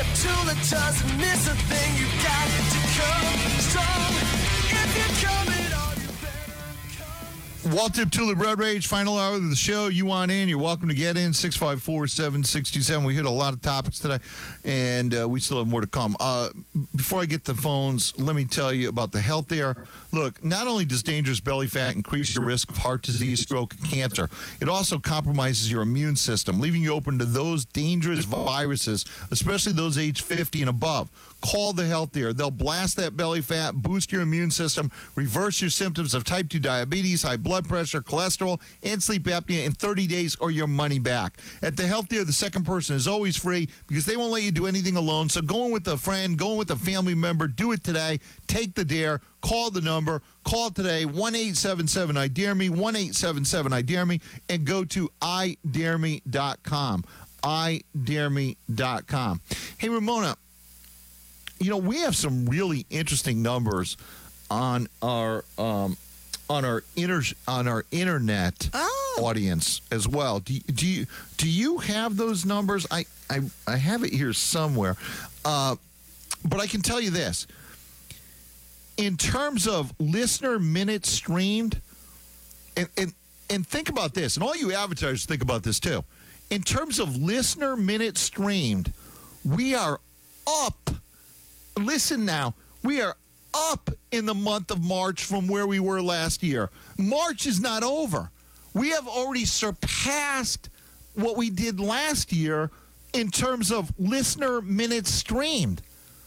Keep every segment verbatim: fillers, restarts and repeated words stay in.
tool that doesn't miss a thing. You got it to come strong. If you're coming on, you better come. Walt-Tip Tulip Road Rage, final hour of the show. You want in, you're welcome to get in. six five four, seven six two seven. We hit a lot of topics today, and uh, we still have more to come. Uh, before I get the phones, let me tell you about the Health Air. Look, not only does dangerous belly fat increase your risk of heart disease, stroke, and cancer, it also compromises your immune system, leaving you open to those dangerous viruses, especially those age fifty and above. Call the Health Air. They'll blast that belly fat, boost your immune system, reverse your symptoms of type two diabetes, high blood pressure, cholesterol, and sleep apnea in thirty days or your money back. At the Health Air, the second person is always free because they won't let you do anything alone. So going with a friend, going with a family member, do it today. Take the dare. Call the number. Call today, one eight seven seven I dare me, one eight seven seven I dare me, and go to I dare me dot com. I dare me dot com. Hey, Ramona, you know, we have some really interesting numbers on our um, on our inter on our internet oh. audience as well. Do, do you do you have those numbers? I I, I have it here somewhere, uh, but I can tell you this: in terms of listener minutes streamed, and and and think about this, and all you advertisers think about this too. In terms of listener minutes streamed, we are up. Listen now, we are up in the month of March from where we were last year. March is not over. We have already surpassed what we did last year in terms of listener minutes streamed.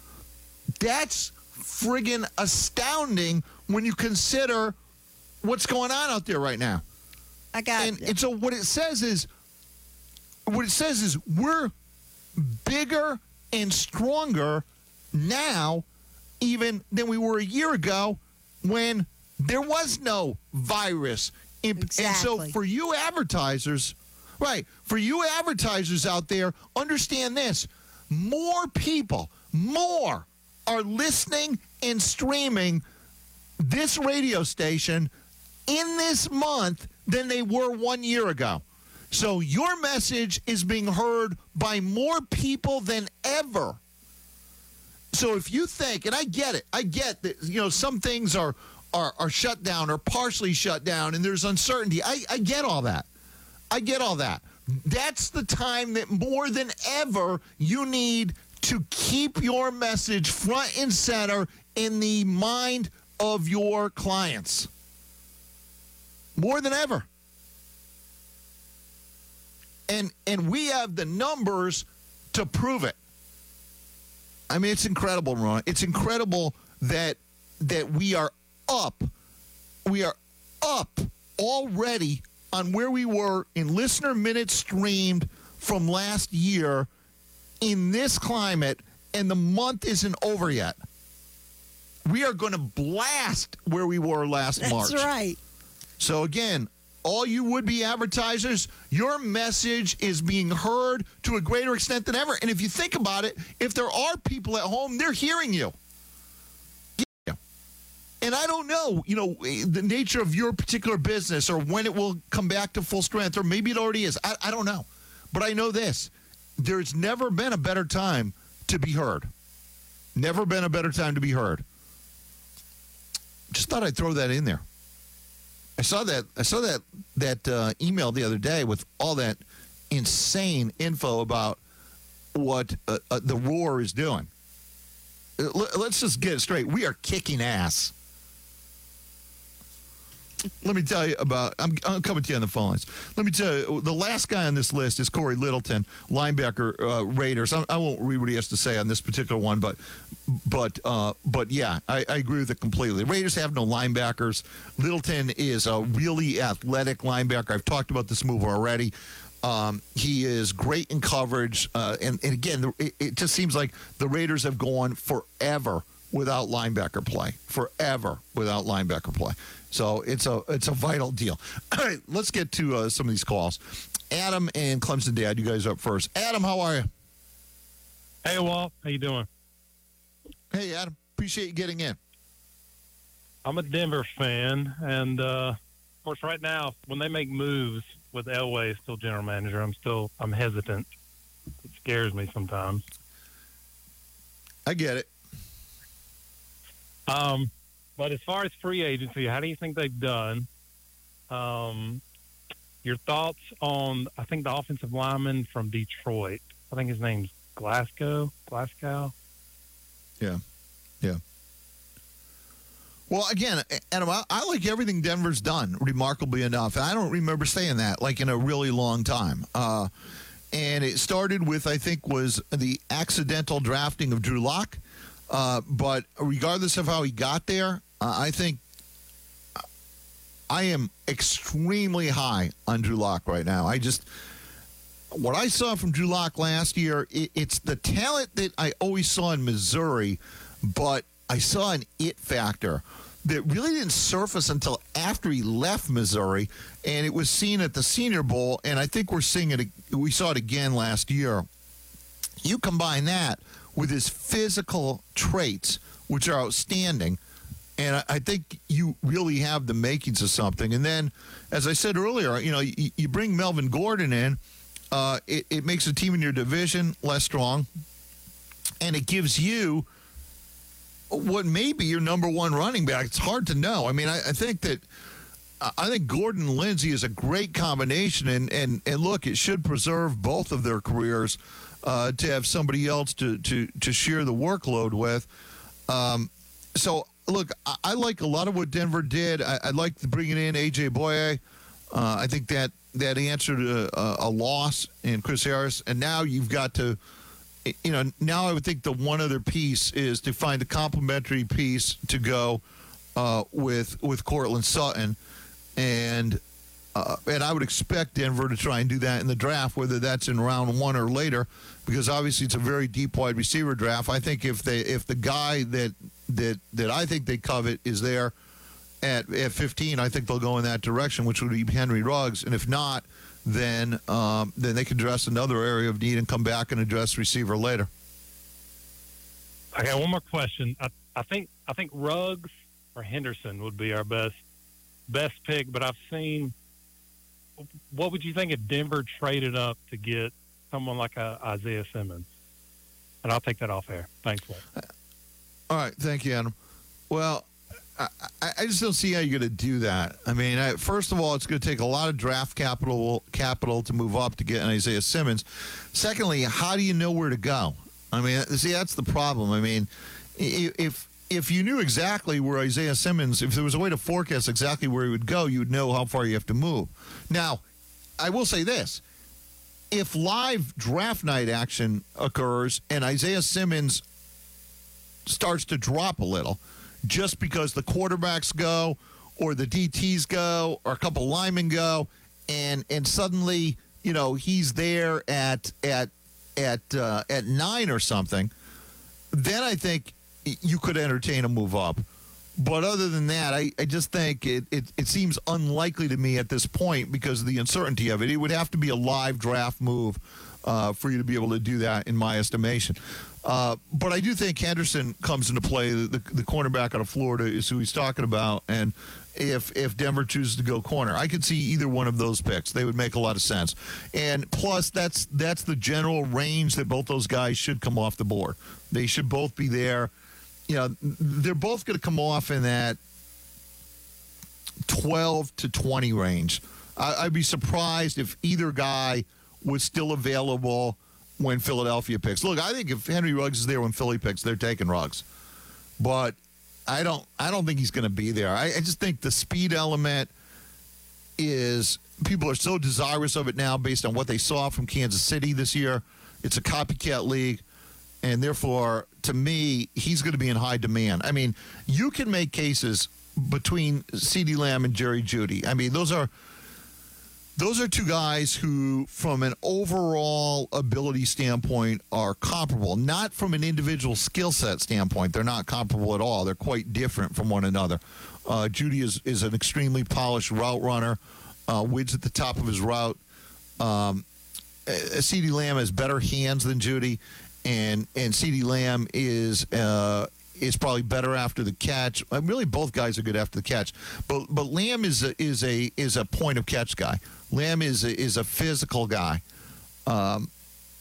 That's friggin' astounding when you consider what's going on out there right now. I got and, it. and so what it says is, what it says is we're bigger and stronger now even than we were a year ago when there was no virus. Exactly. And so for you advertisers, right, for you advertisers out there, understand this. More people, more are listening and streaming this radio station in this month than they were one year ago. So your message is being heard by more people than ever. So if you think, and I get it, I get that, you know, some things are are, are shut down or partially shut down and there's uncertainty. I, I get all that. I get all that. That's the time that more than ever you need to keep your message front and center in the mind of your clients. More than ever. And and we have the numbers to prove it. I mean, it's incredible, Ron. It's incredible that that we are up. We are up already on where we were in listener minutes streamed from last year in this climate, and the month isn't over yet. We are going to blast where we were last That's March. That's right. So again, all you would-be advertisers, your message is being heard to a greater extent than ever. And if you think about it, if there are people at home, they're hearing you. Yeah. And I don't know, you know, the nature of your particular business or when it will come back to full strength, or maybe it already is. I, I don't know. But I know this. There's never been a better time to be heard. Never been a better time to be heard. Just thought I'd throw that in there. I saw that. I saw that that uh, email the other day with all that insane info about what uh, uh, the Roar is doing. Uh, let's just get it straight. We are kicking ass. Let me tell you about. I'm, I'm coming to you on the phone lines. Let me tell you. The last guy on this list is Corey Littleton, linebacker, uh, Raiders. I, I won't read what he has to say on this particular one, but but uh, but yeah, I, I agree with it completely. Raiders have no linebackers. Littleton is a really athletic linebacker. I've talked about this move already. Um, he is great in coverage, uh, and and again, it, it just seems like the Raiders have gone forever without linebacker play, forever without linebacker play. So it's a it's a vital deal. All right, let's get to uh, some of these calls. Adam and Clemson Dad, you guys are up first. Adam, how are you? Hey, Walt. How you doing? Hey, Adam. Appreciate you getting in. I'm a Denver fan, and uh, of course, right now, when they make moves with Elway still general manager, I'm still I'm hesitant. It scares me sometimes. I get it. Um, but as far as free agency, how do you think they've done? Um, your thoughts on, I think, the offensive lineman from Detroit. I think his name's Glasgow. Glasgow. Yeah. Yeah. Well, again, Adam, I, I like everything Denver's done, remarkably enough. And I don't remember saying that, like, in a really long time. Uh, and it started with, I think, was the accidental drafting of Drew Lock. Uh, but regardless of how he got there, uh, I think I am extremely high on Drew Lock right now. I just, what I saw from Drew Lock last year, it, it's the talent that I always saw in Missouri, but I saw an it factor that really didn't surface until after he left Missouri, and it was seen at the Senior Bowl, and I think we're seeing it, we saw it again last year. You combine that with his physical traits, which are outstanding, and I, I think you really have the makings of something. And then, as I said earlier, you know, you, you bring Melvin Gordon in, uh, it, it makes a team in your division less strong, and it gives you what may be your number one running back. It's hard to know. I mean, I, I think that I think Gordon and Lindsey is a great combination, and, and, and look, it should preserve both of their careers uh, to have somebody else to, to, to share the workload with. Um, so, look, I, I like a lot of what Denver did. I, I like bringing in A J Boye. Uh, I think that, that answered a, a loss in Chris Harris, and now you've got to, you know, now I would think the one other piece is to find a complementary piece to go uh, with with Cortland Sutton, and uh, and I would expect Denver to try and do that in the draft, whether that's in round one or later, because obviously it's a very deep wide receiver draft. I think if they if the guy that that that I think they covet is there at at fifteen, I think they'll go in that direction, which would be Henry Ruggs, and if not, then um, then they can address another area of need and come back and address receiver later. I got one more question. I, I think I think Ruggs or Henderson would be our best best pick, but I've seen. What would you think if Denver traded up to get someone like a Isaiah Simmons? And I'll take that off air. Thanks, Will. All right, thank you, Adam. Well, I, I just don't see how you're going to do that. I mean, I, first of all, it's going to take a lot of draft capital capital to move up to get an Isaiah Simmons. Secondly, how do you know where to go? I mean, see, that's the problem. I mean, if if you knew exactly where Isaiah Simmons, if there was a way to forecast exactly where he would go, you would know how far you have to move. Now, I will say this. If live draft night action occurs and Isaiah Simmons starts to drop a little, just because the quarterbacks go or the D Ts go or a couple linemen go, and and suddenly, you know, he's there at at at uh, at nine or something, then I think you could entertain a move up. But other than that, I, I just think it, it, it seems unlikely to me at this point because of the uncertainty of it. It would have to be a live draft move uh, for you to be able to do that, in my estimation. Uh, but I do think Henderson comes into play. The, the, the cornerback out of Florida is who he's talking about. And if if Denver chooses to go corner, I could see either one of those picks. They would make a lot of sense. And plus, that's that's the general range that both those guys should come off the board. They should both be there. You know, they're both going to come off in that twelve to twenty range. I, I'd be surprised if either guy was still available when Philadelphia picks. Look, I think if Henry Ruggs is there when Philly picks, they're taking Ruggs. But I don't I don't think he's going to be there. I, I just think the speed element is, people are so desirous of it now based on what they saw from Kansas City this year. It's a copycat league. And therefore, to me, he's going to be in high demand. I mean, you can make cases between CeeDee Lamb and Jerry Jeudy. I mean, those are those are two guys who, from an overall ability standpoint, are comparable. Not from an individual skill set standpoint. They're not comparable at all. They're quite different from one another. Uh, Jeudy is, is an extremely polished route runner, uh, wins at the top of his route. Um, CeeDee Lamb has better hands than Jeudy. And and CeeDee Lamb is uh, is probably better after the catch. Uh, really, both guys are good after the catch. But but Lamb is a, is a is a point of catch guy. Lamb is a, is a physical guy. Um,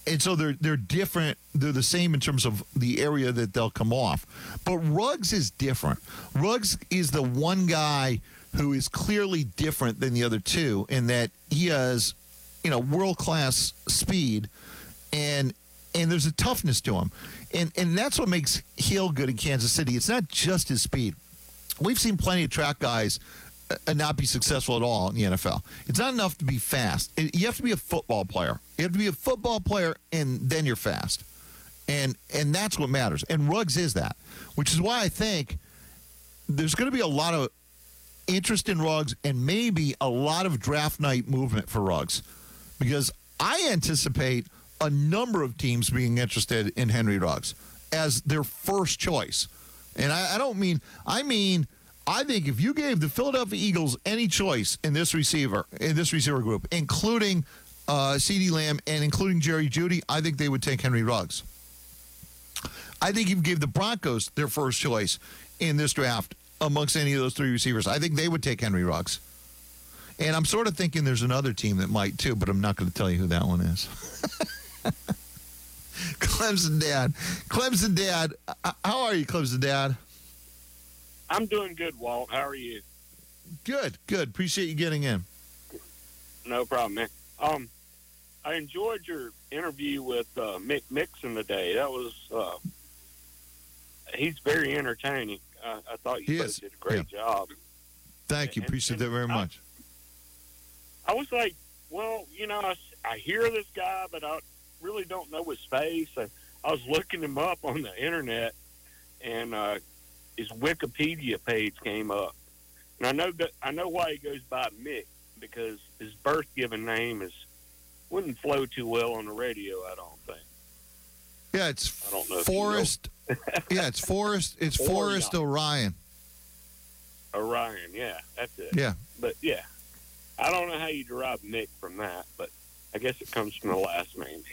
and so they're they're different. They're the same in terms of the area that they'll come off. But Ruggs is different. Ruggs is the one guy who is clearly different than the other two in that he has, you know, world-class speed, and and there's a toughness to him. And and that's what makes Hill good in Kansas City. It's not just his speed. We've seen plenty of track guys uh, not be successful at all in the N F L. It's not enough to be fast. It, you have to be a football player. You have to be a football player, and then you're fast. And and that's what matters. And Ruggs is that, which is why I think there's going to be a lot of interest in Ruggs and maybe a lot of draft night movement for Ruggs, because I anticipate a number of teams being interested in Henry Ruggs as their first choice. And I, I don't mean, I mean, I think if you gave the Philadelphia Eagles any choice in this receiver, in this receiver group, including uh, CeeDee Lamb and including Jerry Jeudy, I think they would take Henry Ruggs. I think if you gave the Broncos their first choice in this draft amongst any of those three receivers, I think they would take Henry Ruggs. And I'm sort of thinking there's another team that might too, but I'm not going to tell you who that one is. Clemson Dad. Clemson Dad. uh, How are you, Clemson Dad? I'm doing good, Walt. How are you? Good, good. Appreciate you getting in. No problem, man. Um, I enjoyed your interview with uh, Mick Mixon today. That was, uh, he's very entertaining. Uh, I thought He you is. both did a great job. Thank you. And- Appreciate and that very I- much. I was like, well, you know, I, I hear this guy, but I really don't know his face. I, I was looking him up on the internet, and uh, his Wikipedia page came up. And I know that I know why he goes by Mick, because his birth given name is wouldn't flow too well on the radio, I don't think. Yeah, it's I don't know if you Forrest. yeah, it's Forrest. It's Or Forrest Young. Orion. Orion, yeah, that's it. Yeah. But yeah, I don't know how you derive Mick from that, but I guess it comes from the last name.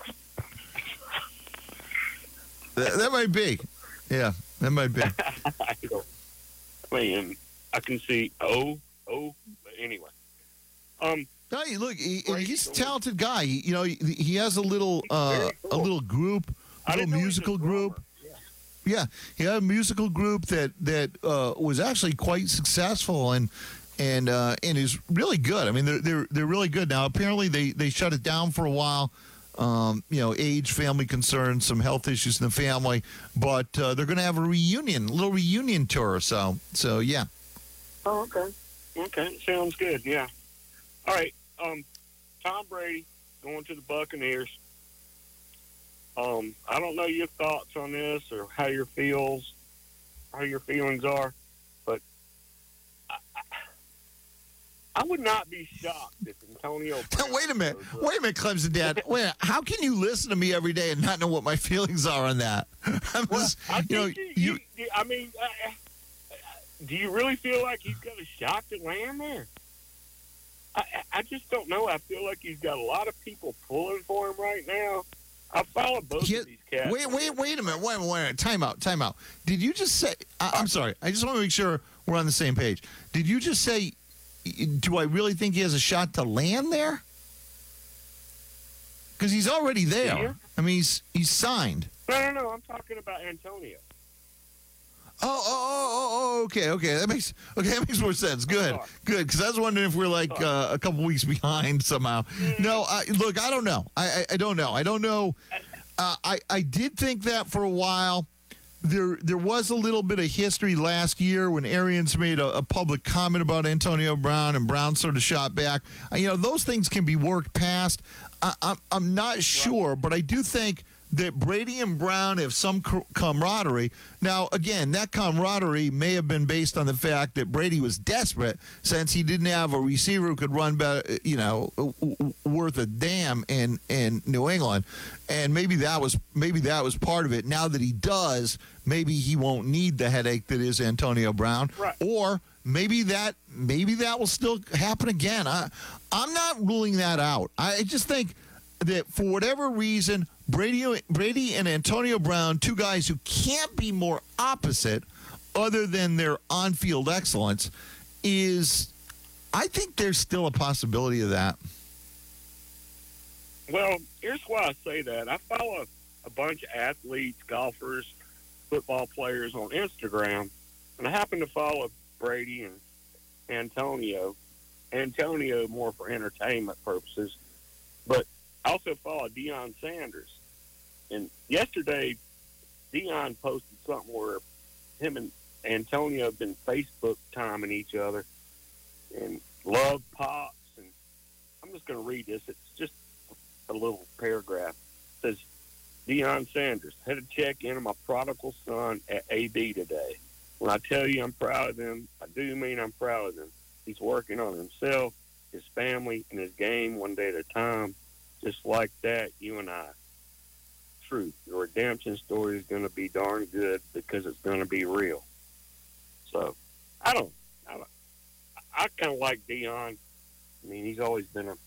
That, that might be. Yeah, that might be. I don't. I mean, I can see oh oh, but anyway. Um, No, you look, he, Great he's a story. talented guy. He, you know, he, he has a little, uh, very a cool. little group, a I little didn't know he was a musical drummer. group. Yeah. Yeah, he had a musical group that that uh, was actually quite successful and and uh, and is really good. I mean, they're they're they're really good now. Apparently, they they shut it down for a while. Um, you know, age, family concerns, some health issues in the family, but uh, they're going to have a reunion, little reunion tour. So so yeah. Oh, okay. Okay, sounds good. Yeah. All right. Um, Tom Brady going to the Buccaneers. Um, I don't know your thoughts on this or how your feels, how your feelings are, but I, I, I would not be shocked if Antonio. Now, Brown wait a minute. goes up. Wait a minute, Clemson Dad. Wait, how can you listen to me every day and not know what my feelings are on that? I'm Well, just, I think you know, you, you, you- I mean, uh, uh, do you really feel like he's got a shot to land there? I, I I just don't know. I feel like he's got a lot of people pulling for him right now. I follow both Yeah, of these cats. wait, wait, wait a minute. Wait, wait, wait. Time out, time out. Did you just say, I, I'm sorry. I just want to make sure we're on the same page. Did you just say, do I really think he has a shot to land there? Because he's already there. Yeah. I mean, he's he's signed. No, no, no. I'm talking about Antonio. Oh, oh, oh, oh, oh, okay, okay. That makes okay. That makes more sense. Good, Sorry. good. Because I was wondering if we're like uh, a couple weeks behind somehow. No, I, look, I don't know. I, I, I don't know. I don't know. Uh, I, I did think that for a while. There, there was a little bit of history last year when Arians made a, a public comment about Antonio Brown, and Brown sort of shot back. Uh, you know, those things can be worked past. I, I'm, I'm not sure, but I do think that Brady and Brown have some co- camaraderie. Now, again, that camaraderie may have been based on the fact that Brady was desperate since he didn't have a receiver who could run better, you know, w- w- worth a damn in, in New England. And maybe that was maybe that was part of it. Now that he does, maybe he won't need the headache that is Antonio Brown. Right. Or maybe that maybe that will still happen again. I, I'm not ruling that out. I just think that for whatever reason, Brady, Brady and Antonio Brown, two guys who can't be more opposite other than their on-field excellence, is I think there's still a possibility of that. Well, here's why I say that. I follow a bunch of athletes, golfers, football players on Instagram, and I happen to follow Brady and Antonio. Antonio more for entertainment purposes, but I also follow Deion Sanders. And yesterday, Deion posted something where him and Antonio have been Facebook timing each other and love pops. And I'm just going to read this. It's just a little paragraph. It says, Deion Sanders, had to check in on my prodigal son at A B today. When I tell you I'm proud of him, I do mean I'm proud of him. He's working on himself, his family, and his game one day at a time. Just like that, you and I. Truth. The redemption story is going to be darn good because it's going to be real. So, I don't, I, don't, I kind of like Deion. I mean, he's always been a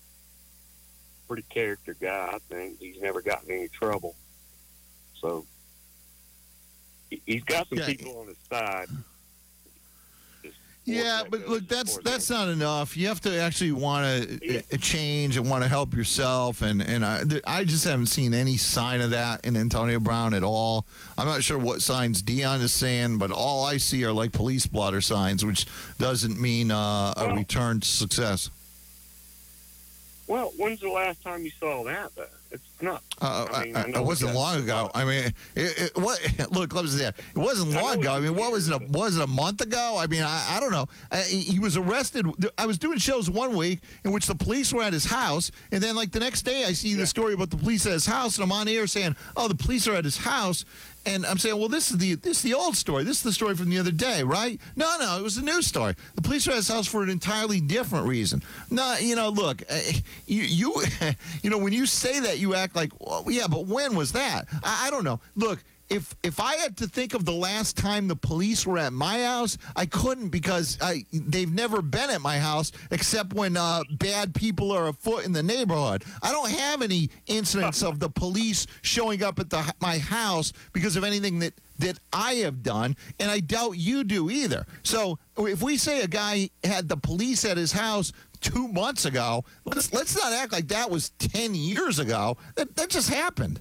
pretty character guy, I think. He's never gotten in any trouble. So, he, he's got some Yeah. people on his side. Just Yeah, that but goes look, that's towards that's him. not enough. You have to actually want to Yeah. uh, change and want to help yourself. And and I, th- I just haven't seen any sign of that in Antonio Brown at all. I'm not sure what signs Deion is saying, but all I see are like police blotter signs, which doesn't mean uh, a Well- return to success. Well, when's the last time you saw that, though? It's not. Uh, I mean, I- I I- know it wasn't we got- long ago. I mean, it, it, what? Look, Clemson, it wasn't I long know ago. I it's mean, what was it? A, weird. was it a month ago? I mean, I, I don't know. I, he was arrested. I was doing shows one week in which the police were at his house, and then like the next day, I see the story about the police at his house, and I'm on air saying, "Oh, the police are at his house." And I'm saying, well, this is the this is the old story. This is the story from the other day, right? No, no, it was a new story. The police were at his house for an entirely different reason. No, you know, look, uh, you you you know, when you say that, you act like, well, yeah, but when was that? I, I don't know. Look. If if I had to think of the last time the police were at my house, I couldn't because I they've never been at my house except when uh, bad people are afoot in the neighborhood. I don't have any incidents of the police showing up at the my house because of anything that, that I have done, and I doubt you do either. So if we say a guy had the police at his house two months ago, let's let's not act like that was ten years ago. That that just happened.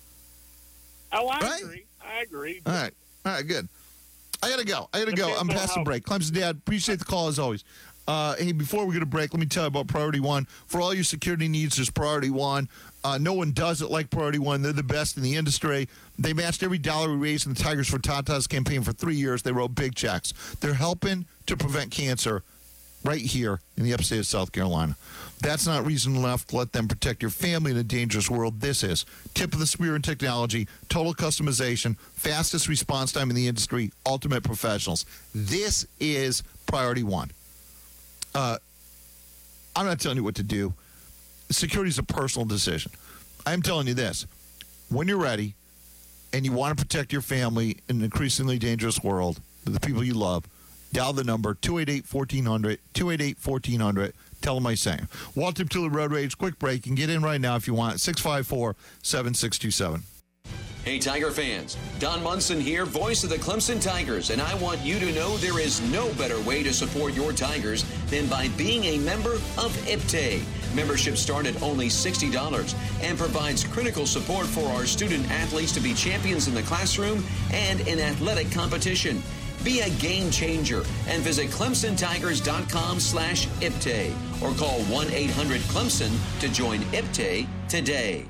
Oh, I Right? agree. I agree. All right. All right, good. I got to go. I got to go. Depends I'm on past the how- break. Clemson Dad, appreciate the call as always. Uh, hey, before we get a break, let me tell you about Priority One. For all your security needs, there's Priority One. Uh, no one does it like Priority One. They're the best in the industry. They matched every dollar we raised in the Tigers for Tatas campaign for three years. They wrote big checks. They're helping to prevent cancer right here in the upstate of South Carolina. That's not reason enough to let them protect your family in a dangerous world. This is tip of the spear in technology, total customization, fastest response time in the industry, ultimate professionals. This is Priority One. Uh, I'm not telling you what to do. Security is a personal decision. I'm telling you this. When you're ready and you want to protect your family in an increasingly dangerous world, the people you love, dial the number two eight eight, one four zero zero, two eight eight, one four zero zero. Tell them I sang. Walter Tula Road Rage, quick break. You can get in right now if you want. six five four, seven six two seven. Hey, Tiger fans. Don Munson here, voice of the Clemson Tigers, and I want you to know there is no better way to support your Tigers than by being a member of I P T A. Membership starts at only sixty dollars and provides critical support for our student athletes to be champions in the classroom and in athletic competition. Be a game changer and visit clemson tigers dot com slash I P T A or call one eight hundred Clemson to join I P T A today.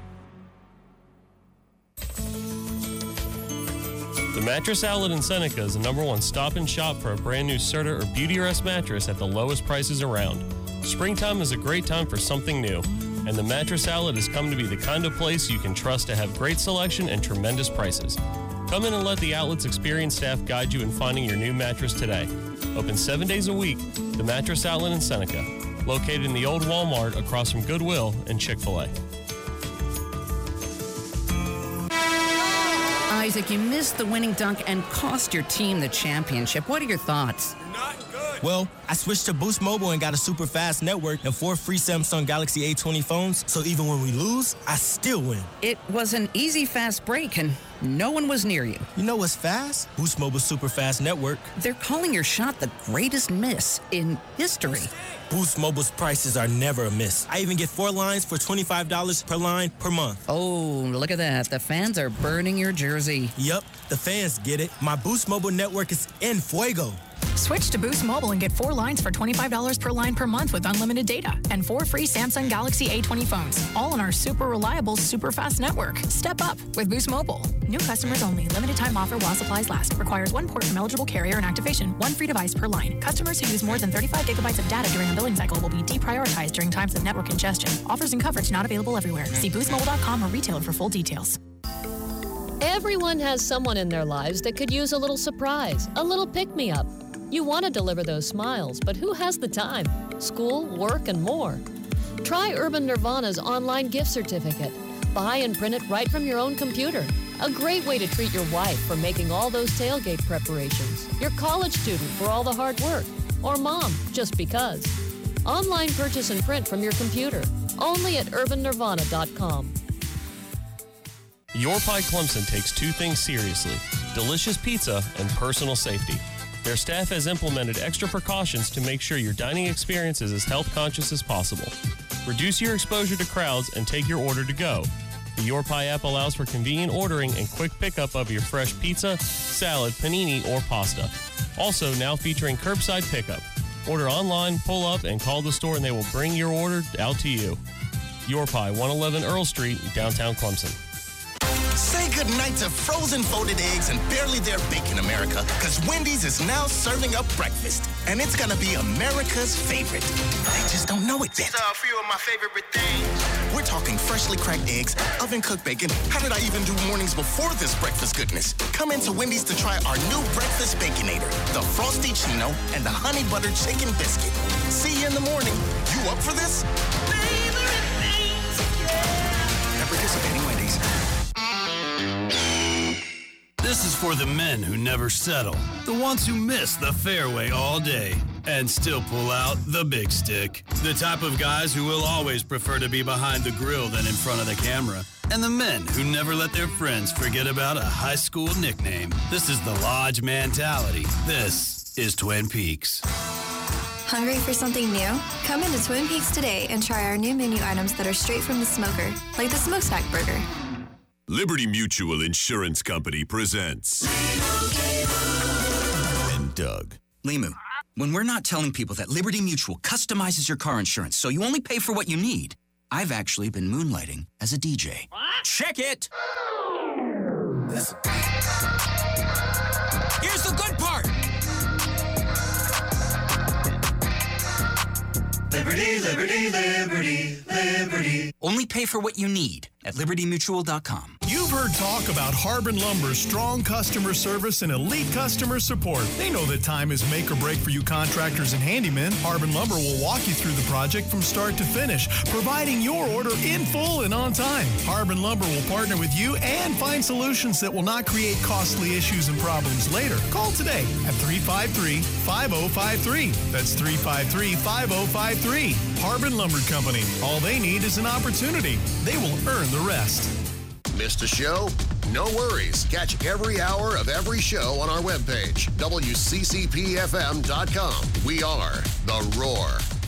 The Mattress Outlet in Seneca is the number one stop and shop for a brand new Serta or Beauty Rest mattress at the lowest prices around. Springtime is a great time for something new, and the Mattress Outlet has come to be the kind of place you can trust to have great selection and tremendous prices. Come in and let the outlet's experienced staff guide you in finding your new mattress today. Open seven days a week, the Mattress Outlet in Seneca, located in the old Walmart across from Goodwill and Chick-fil-A. Isaac, you missed the winning dunk and cost your team the championship. What are your thoughts? Well, I switched to Boost Mobile and got a super fast network and four free Samsung Galaxy A twenty phones, so even when we lose, I still win. It was an easy, fast break, and no one was near you. You know what's fast? Boost Mobile Super Fast Network. They're calling your shot the greatest miss in history. Boost Mobile's prices are never a miss. I even get four lines for twenty-five dollars per line per month. Oh, look at that. The fans are burning your jersey. Yup, the fans get it. My Boost Mobile network is en fuego. Switch to Boost Mobile and get four lines for twenty-five dollars per line per month with unlimited data and four free Samsung Galaxy A twenty phones, all on our super reliable, super fast network. Step up with Boost Mobile. New customers only. Limited time offer while supplies last. Requires one port from eligible carrier and activation. One free device per line. Customers who use more than thirty-five gigabytes of data during a billing cycle will be deprioritized during times of network congestion. Offers and coverage not available everywhere. See boost mobile dot com or retailer for full details. Everyone has someone in their lives that could use a little surprise, a little pick-me-up. You want to deliver those smiles, but who has the time? School, work, and more. Try Urban Nirvana's online gift certificate. Buy and print it right from your own computer. A great way to treat your wife for making all those tailgate preparations, your college student for all the hard work, or mom, just because. Online purchase and print from your computer. Only at urban nirvana dot com. Your Pie Clemson takes two things seriously: delicious pizza and personal safety. Their staff has implemented extra precautions to make sure your dining experience is as health conscious as possible. Reduce your exposure to crowds and take your order to go. The Your Pie app allows for convenient ordering and quick pickup of your fresh pizza, salad, panini, or pasta. Also now featuring curbside pickup. Order online, pull up, and call the store and they will bring your order out to you. Your Pie, one eleven Earl Street, downtown Clemson. Say goodnight to frozen folded eggs and barely there bacon, America, because Wendy's is now serving up breakfast, and it's going to be America's favorite. They just don't know it yet. These are a few of my favorite things. We're talking freshly cracked eggs, oven-cooked bacon. How did I even do mornings before this breakfast goodness? Come into Wendy's to try our new breakfast Baconator, the Frosty Chino, and the Honey Butter Chicken Biscuit. See you in the morning. You up for this? Favorite things, yeah. At participating Wendy's. This is for the men who never settle, the ones who miss the fairway all day and still pull out the big stick, the type of guys who will always prefer to be behind the grill than in front of the camera, and the men who never let their friends forget about a high school nickname. This is the Lodge mentality. This is Twin Peaks. Hungry for something new? Come into Twin Peaks today and try our new menu items that are straight from the smoker, like the Smokestack Burger. Liberty Mutual Insurance Company presents and Doug. Limu, when we're not telling people that Liberty Mutual customizes your car insurance so you only pay for what you need, I've actually been moonlighting as a D J. What? Check it! Listen. Here's the good part! Liberty, liberty, liberty, liberty. Only pay for what you need at liberty mutual dot com. You've heard talk about Harbin Lumber's strong customer service and elite customer support. They know that time is make or break for you contractors and handymen. Harbin Lumber will walk you through the project from start to finish, providing your order in full and on time. Harbin Lumber will partner with you and find solutions that will not create costly issues and problems later. Call today at three five three, five oh five three. That's three five three, five oh five three. Harbin Lumber Company. All they need is an opportunity. They will earn the rest. Missed a show? No worries. Catch every hour of every show on our webpage, W C C P F M dot com. We are The Roar.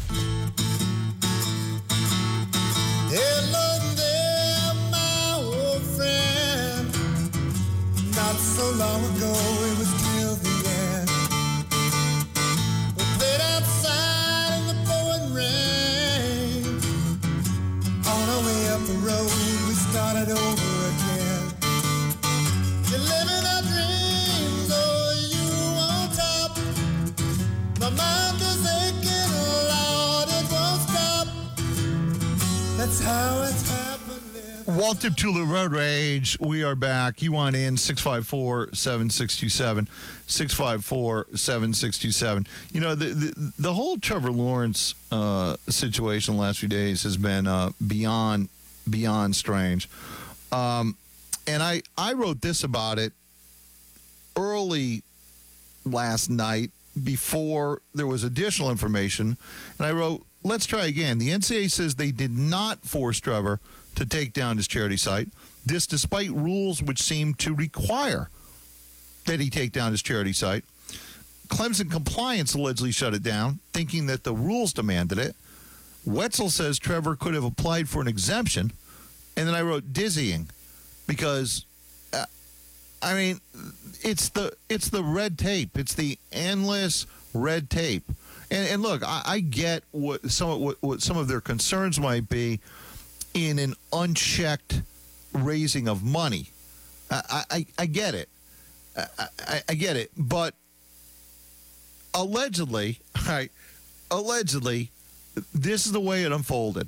Hello there, my old friend. Not so long ago, it was till the end. We played outside in the pouring rain. On our way up the road, we started over again. You're living our dreams, oh, you on top. My mind is aching, Lord, it won't stop. That's how it's happening. Walter Tula Road Rage. We are back. You want in six five four, seven six two seven. six five four, seven six two seven. You know, the, the, the whole Trevor Lawrence uh, situation the last few days has been uh, beyond beyond strange. Um, and I, I wrote this about it early last night before there was additional information. And I wrote, let's try again. The N C double A says they did not force Trevor to take down his charity site. This despite rules which seem to require that he take down his charity site. Clemson compliance allegedly shut it down, thinking that the rules demanded it. Wetzel says Trevor could have applied for an exemption. And then I wrote dizzying because, uh, I mean, it's the it's the red tape. It's the endless red tape. And, and look, I, I get what some of, what, what some of their concerns might be in an unchecked raising of money. I, I, I get it. I, I, I get it. But allegedly, right, allegedly, this is the way it unfolded.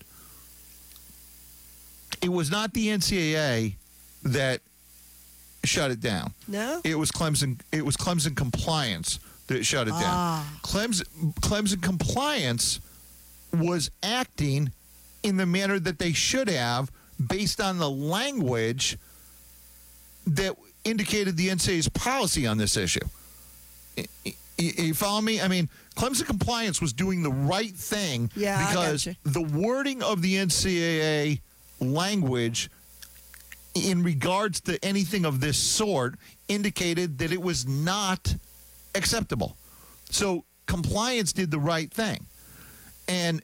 It was not the N C double A that shut it down. No? It was Clemson. It was Clemson compliance that shut it down. Ah. Clemson, Clemson compliance was acting in the manner that they should have based on the language that indicated the N C double A's policy on this issue. You, you follow me? I mean, Clemson compliance was doing the right thing Yeah, I because gotcha. the wording of the N C double A language in regards to anything of this sort indicated that it was not acceptable. So compliance did the right thing. And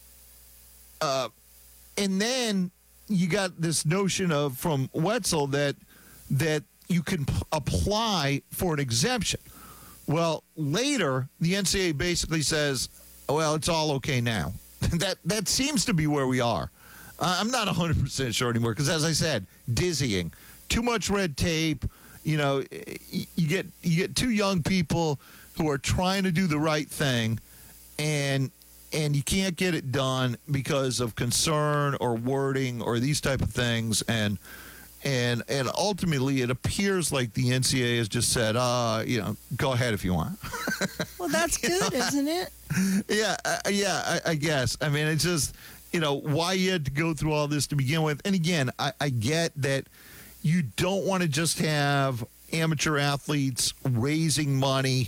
uh, and then you got this notion of from Wetzel that that you can p- apply for an exemption. Well, later the N C double A basically says, well, it's all okay now. that that seems to be where we are. Uh, I'm not one hundred percent sure anymore because, as I said, dizzying. Too much red tape. You know, y- you get you get two young people who are trying to do the right thing, and and you can't get it done because of concern or wording or these type of things. And and and ultimately, it appears like the N C double A has just said, uh, you know, go ahead if you want. Well, that's good, isn't it? Yeah, uh, yeah, I, I guess. I mean, it's just, you know, why you had to go through all this to begin with. And again, I, I get that you don't want to just have amateur athletes raising money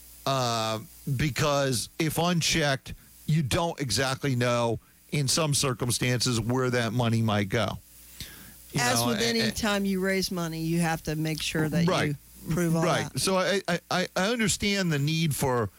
uh, because if unchecked, you don't exactly know in some circumstances where that money might go. You As know, with any and- time you raise money, you have to make sure that Right. you prove all right. that. So I, I, I understand the need for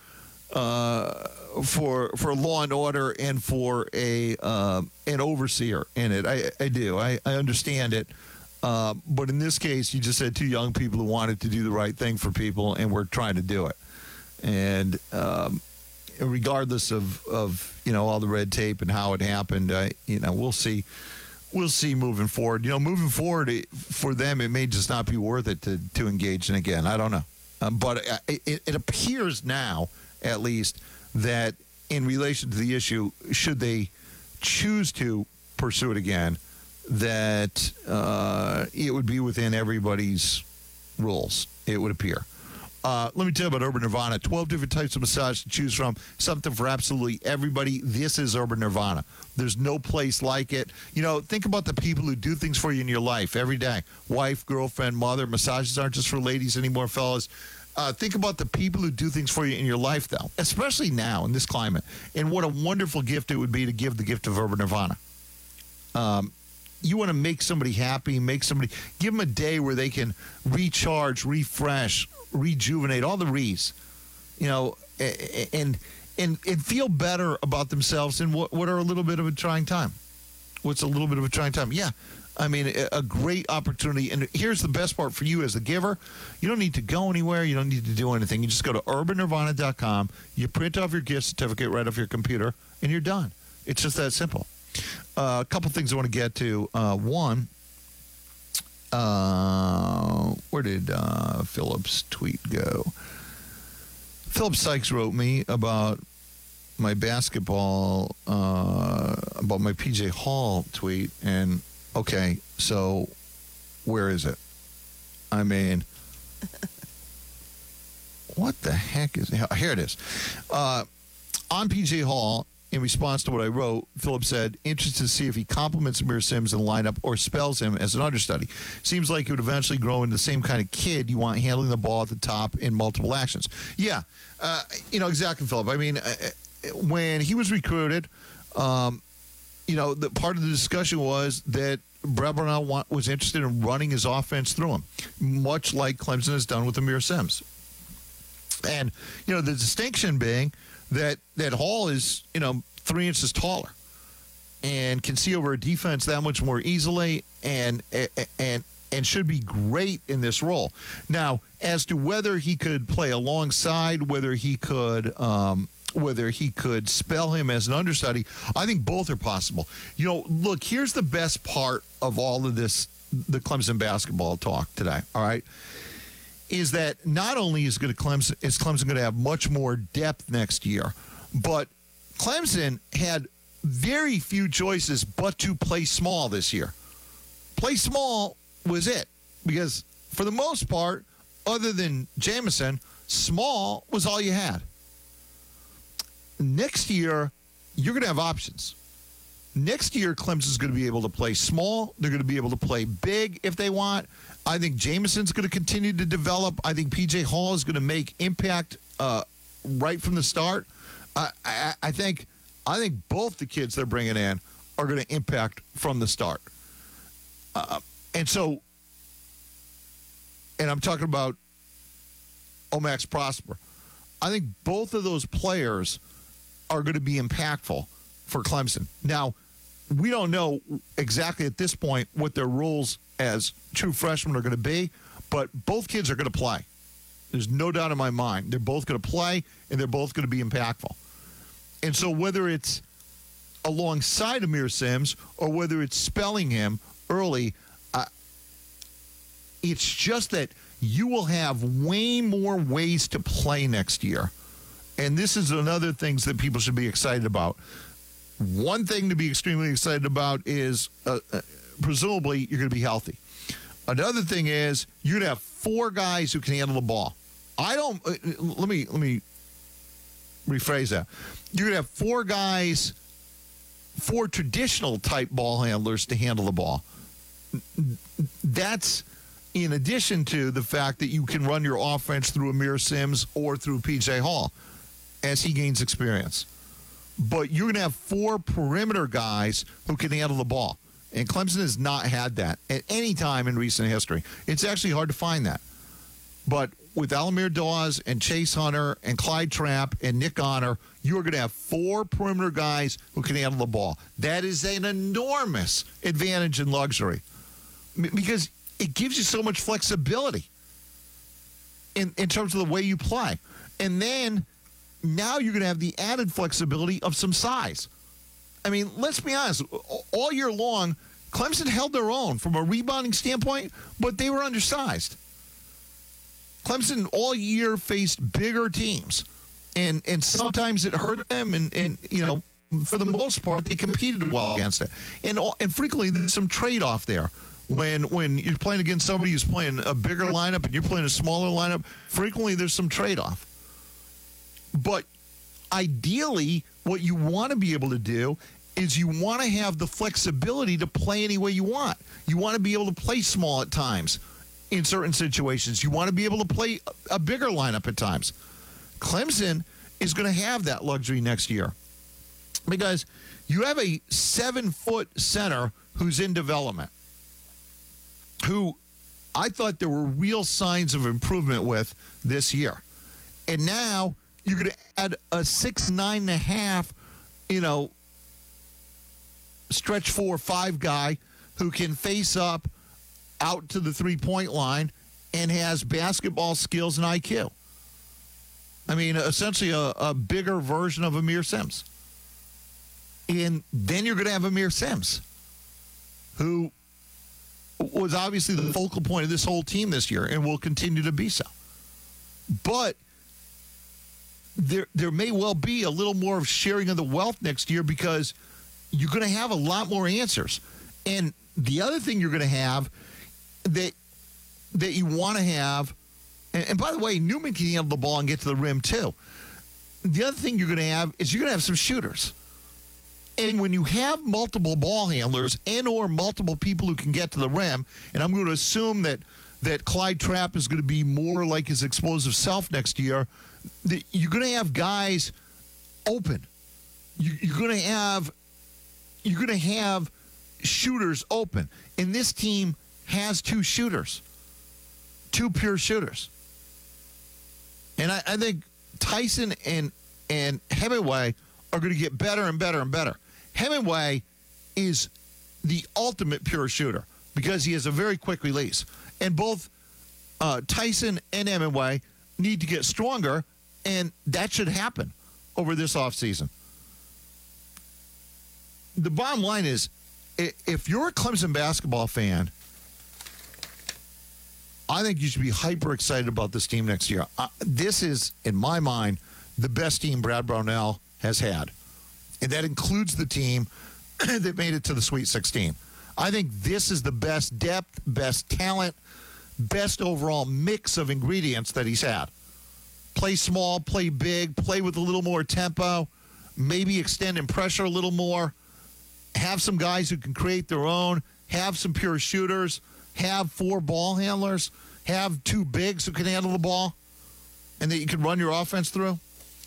uh, for for law and order and for a uh, an overseer in it. I, I do. I, I understand it. Uh, but in this case, you just had two young people who wanted to do the right thing for people, and we're trying to do it. And um, regardless of, of you know all the red tape and how it happened, I, you know we'll see. We'll see moving forward. You know, moving forward it, for them, it may just not be worth it to, to engage in again. I don't know. Um, but it, it, it appears now, at least, that in relation to the issue, should they choose to pursue it again, that uh, it would be within everybody's rules, it would appear. Uh, let me tell you about Urban Nirvana. twelve different types of massage to choose from. Something for absolutely everybody. This is Urban Nirvana. There's no place like it. You know, think about the people who do things for you in your life every day. Wife, girlfriend, mother. Massages aren't just for ladies anymore, fellas. Uh, think about the people who do things for you in your life, though, especially now in this climate. And what a wonderful gift it would be to give the gift of Urban Nirvana. Um, you want to make somebody happy, make somebody, give them a day where they can recharge, refresh, rejuvenate, all the re's, you know, and and and feel better about themselves in what, what are a little bit of a trying time. What's a little bit of a trying time? Yeah. I mean, a, a great opportunity. And here's the best part for you as a giver. You don't need to go anywhere. You don't need to do anything. You just go to urban nirvana dot com. You print off your gift certificate right off your computer, and you're done. It's just that simple. Uh, a couple things I want to get to. Uh, one, uh, where did uh, Philip's tweet go? Philip Sykes wrote me about my basketball, uh, about my P J Hall tweet. And, okay, so where is it? I mean, what the heck is it? Here it is. Uh, on P J Hall, in response to what I wrote, Philip said, interested to see if he compliments Amir Sims in the lineup or spells him as an understudy. Seems like he would eventually grow into the same kind of kid you want handling the ball at the top in multiple actions. Yeah, uh, you know, exactly, Philip. I mean, uh, when he was recruited, um, you know, the part of the discussion was that Brett Brownell want, was interested in running his offense through him, much like Clemson has done with Amir Sims. And, you know, the distinction being that, that Hall is, you know, three inches taller and can see over a defense that much more easily and and and should be great in this role. Now, as to whether he could play alongside, whether he could um, whether he could spell him as an understudy, I think both are possible. You know, look, here's the best part of all of this, the Clemson basketball talk today, all right, is that not only is going to Clemson is Clemson going to have much more depth next year, but Clemson had very few choices but to play small this year. Play small was it, because for the most part, other than Jamison, small was all you had. Next year, you're going to have options. Next year, Clemson's going to be able to play small. They're going to be able to play big if they want. I think Jamison's going to continue to develop. I think P J Hall is going to make impact uh, right from the start. I, I, I think I think both the kids they're bringing in are going to impact from the start. Uh, and so, and I'm talking about Omax Prosper. I think both of those players are going to be impactful for Clemson. Now, we don't know exactly at this point what their roles as true freshmen are going to be, but both kids are going to play. There's no doubt in my mind. They're both going to play, and they're both going to be impactful. And so whether it's alongside Amir Sims or whether it's spelling him early, uh, it's just that you will have way more ways to play next year. And this is another thing that people should be excited about. One thing to be extremely excited about is uh, uh, presumably you're going to be healthy. Another thing is you're going to have four guys who can handle the ball. I don't uh, let me let me rephrase that. You're going to have four guys, four traditional type ball handlers to handle the ball. That's in addition to the fact that you can run your offense through Amir Sims or through P J Hall as he gains experience. But you're going to have four perimeter guys who can handle the ball. And Clemson has not had that at any time in recent history. It's actually hard to find that. But with Alamir Dawes and Chase Hunter and Clyde Trapp and Nick Honor, you're going to have four perimeter guys who can handle the ball. That is an enormous advantage and luxury because it gives you so much flexibility in, in terms of the way you play. And then now you're going to have the added flexibility of some size. I mean, let's be honest. All year long, Clemson held their own from a rebounding standpoint, but they were undersized. Clemson all year faced bigger teams, and and sometimes it hurt them, and, and you know, for the most part, they competed well against it. And and frequently, there's some trade-off there. When when you're playing against somebody who's playing a bigger lineup and you're playing a smaller lineup, frequently there's some trade-off. But ideally, what you want to be able to do is you want to have the flexibility to play any way you want. You want to be able to play small at times in certain situations. You want to be able to play a bigger lineup at times. Clemson is going to have that luxury next year because you have a seven-foot center who's in development, who I thought there were real signs of improvement with this year. And now you're going to add a six, nine and a half, you know, stretch four, five guy who can face up out to the three-point line and has basketball skills and I Q. I mean, essentially a, a bigger version of Amir Sims. And then you're going to have Amir Sims, who was obviously the focal point of this whole team this year and will continue to be so. But there there may well be a little more of sharing of the wealth next year because you're going to have a lot more answers. And the other thing you're going to have that that you want to have, and, and by the way, Newman can handle the ball and get to the rim too. The other thing you're going to have is you're going to have some shooters. And when you have multiple ball handlers and or multiple people who can get to the rim, and I'm going to assume that, that Clyde Trapp is going to be more like his explosive self next year, that you're going to have guys open. You, you're going to have you're going to have shooters open. And this team has two shooters, two pure shooters. And I, I think Tyson and, and Hemingway are going to get better and better and better. Hemingway is the ultimate pure shooter because he has a very quick release. And both uh, Tyson and Hemingway need to get stronger, and that should happen over this offseason. The bottom line is, if you're a Clemson basketball fan, I think you should be hyper excited about this team next year. Uh, this is, in my mind, the best team Brad Brownell has had. And that includes the team that made it to the Sweet sixteen. I think this is the best depth, best talent, best overall mix of ingredients that he's had. Play small, play big, play with a little more tempo, maybe extend and pressure a little more, have some guys who can create their own, have some pure shooters, have four ball handlers, have two bigs who can handle the ball, and that you can run your offense through.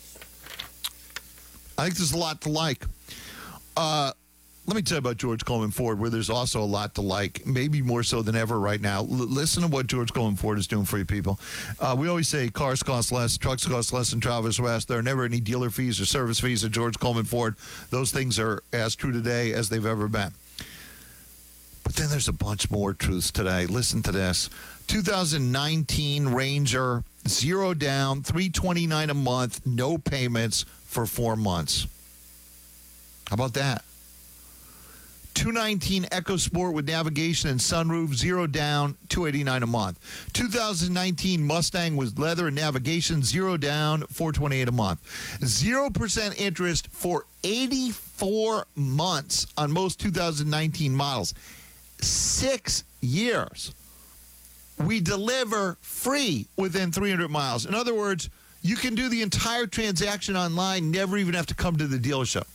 I think there's a lot to like. Uh, let me tell you about George Coleman Ford, where there's also a lot to like, maybe more so than ever right now. L- listen to what George Coleman Ford is doing for you people. Uh, we always say cars cost less, trucks cost less than Travelers West. There are never any dealer fees or service fees at George Coleman Ford. Those things are as true today as they've ever been. But then there's a bunch more truths today. Listen to this. two thousand nineteen Ranger, zero down, three hundred twenty-nine dollars a month, no payments for four months. How about that? two nineteen EcoSport with navigation and sunroof, zero down, two hundred eighty-nine dollars a month. two thousand nineteen Mustang with leather and navigation, zero down, four hundred twenty-eight dollars a month. zero percent interest for eighty-four months on most two thousand nineteen models. Six years. We deliver free within three hundred miles. In other words, you can do the entire transaction online, never even have to come to the dealership.